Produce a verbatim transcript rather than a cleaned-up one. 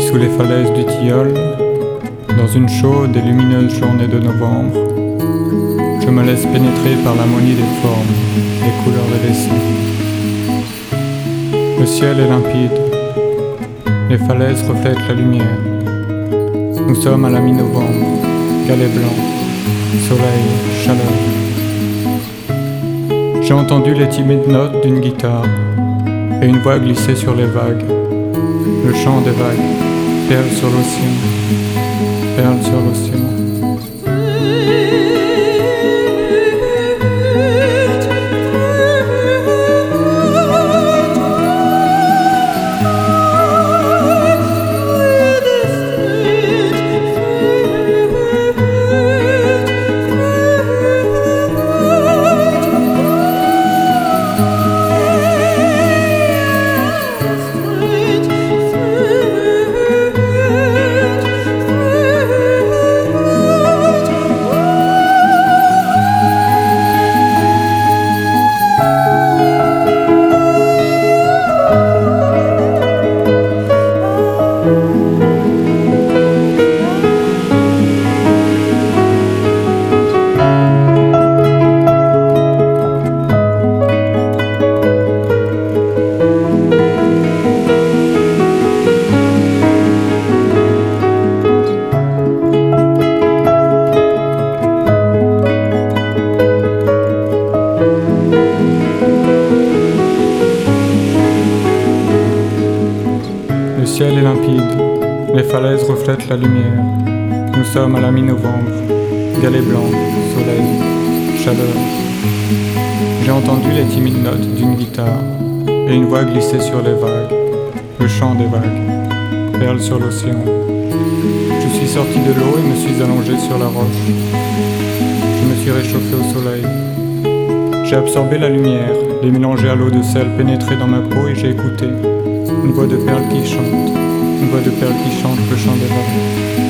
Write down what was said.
sous les falaises du Tilleul, dans une chaude et lumineuse journée de novembre, je me laisse pénétrer par l'harmonie des formes, des couleurs des dessins. Le ciel est limpide, les falaises reflètent la lumière. Nous sommes à la mi-novembre, galet blanc, soleil, chaleur. J'ai entendu les timides notes d'une guitare et une voix glisser sur les vagues. Le chant des vagues, perle sur l'océan, perle sur l'océan. Le ciel est limpide, les falaises reflètent la lumière. Nous sommes à la mi-novembre, galet blanc, soleil, chaleur. J'ai entendu les timides notes d'une guitare et une voix glisser sur les vagues, le chant des vagues, perle sur l'océan. Je suis sorti de l'eau et me suis allongé sur la roche. Je me suis réchauffé au soleil. J'ai absorbé la lumière, l'ai mélangée à l'eau de sel pénétrée dans ma peau et j'ai écouté. Une voix de perle qui chante, une voix de perle qui chante le chant des vagues.